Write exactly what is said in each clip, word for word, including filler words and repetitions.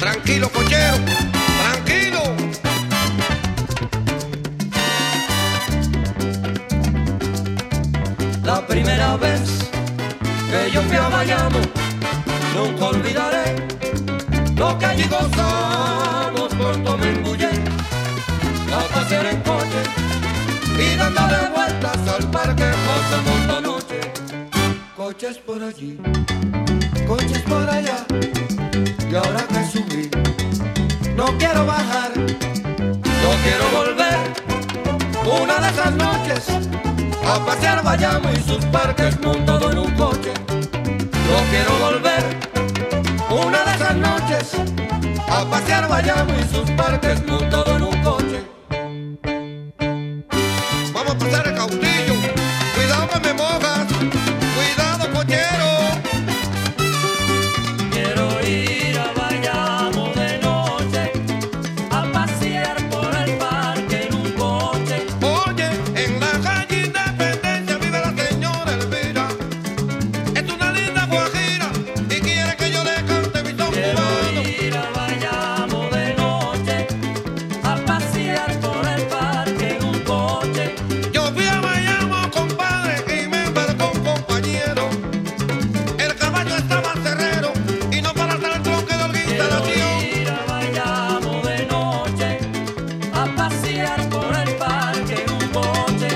Tranquilo, cochero, tranquilo. La primera vez que yo fui a Bayamo, nunca olvidaré lo que allí gozamos por Tomengullé. La pasear en coche y dándole vueltas al parque José Montanoche. Coches por allí, coches por allá, y ahora que subí, no quiero bajar, no quiero volver una de esas noches a pasear Bayamo y sus parques montado en un coche. Yo quiero volver una de esas noches a pasear Bayamo y sus parques montado en un coche. Vamos a pasar el cautillo. Cuidado que me mojas. Cuidado, cochero. Quiero ir a Bayamo de noche a pasear por el parque en un coche. Oye, en la calle Independencia vive la señora Elvira. Es una linda guajira y quiere que yo le cante mi son Quiero cubano. ir a Bayamo de noche a pasear por el parque en un coche. Yo fui a Bayamo, compadre, y me embarcó un compañero. El caballo estaba cerrero y no para hacer el tronque de la Quiero instalación. ir a Bayamo de noche a pasear por el parque en un coche.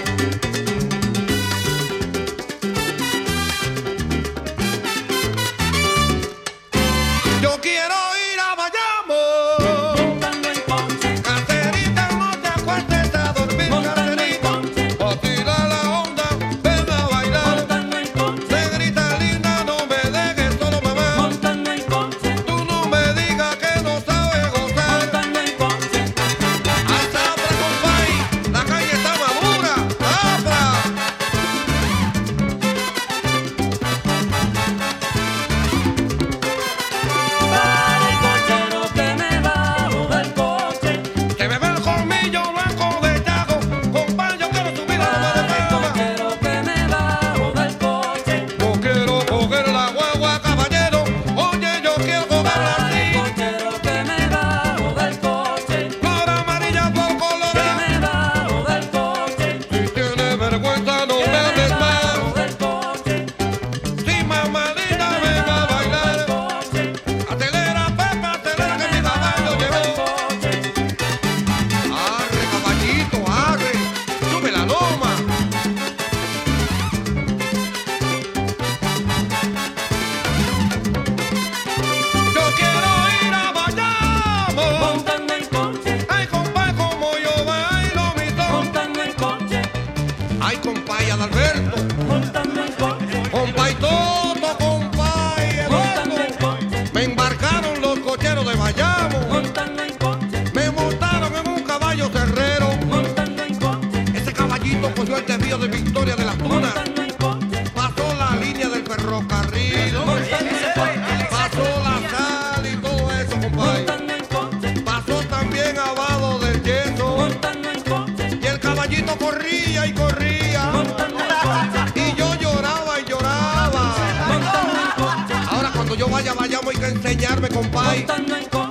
Yo quiero ir a Bayamo. Montando en coche, Caterita, no te acuestes a dormir, montando en Caterita. coche, O tira la onda, ven a bailar. montando en coche, Negrita linda, no me dejes solo, mamá. montando en coche, Tú no me digas que no sabes gozar. montando en coche. Hasta atrás, compay, la calle está madura. ¡Atrás! Para el cochero que me bajo del coche, Que me ve el colmillo blanco de Chaco. Compay, yo quiero subir a la para el de Palma. cochero que me bajo del coche, Yo quiero coger la guagua, caballero. Oye, yo quiero cogerla para el así. cochero que me bajo del coche, Flor amarilla por que colorada. me bajo del coche, Si tienes vergüenza, no que me me hables más. bajo del coche, Si mamá linda venga a bailar. coche, Acelera, Pepa, acelera que mi caballo llegó. coche. Arre, caballito, arre. Sube la loma. Yo quiero ir a Bayamo. Montando en coche, Ay, compay, como yo bailo mi son. montando en coche, Ay, compay, Adalberto. montando en coche, Compay, Toto, compay, montando en Eduardo. coche, Me embarcaron los cocheros de Bayamo. montando en coche, Me montaron en un caballo terrero. montando en coche, Ese caballito cogió el desvío de Victoria de las Tunas. montando en coche, Pasó la línea del ferrocarril. montando en coche, Pasó la sal y todo eso, compadre. montando en coche, Pasó también abajo del yeso. montando en coche, Y el caballito corría y corría. montando en coche, Y yo lloraba y lloraba. montando en coche, Ahora cuando yo vaya, vayamos, hay que enseñarme, compadre. montando en coche.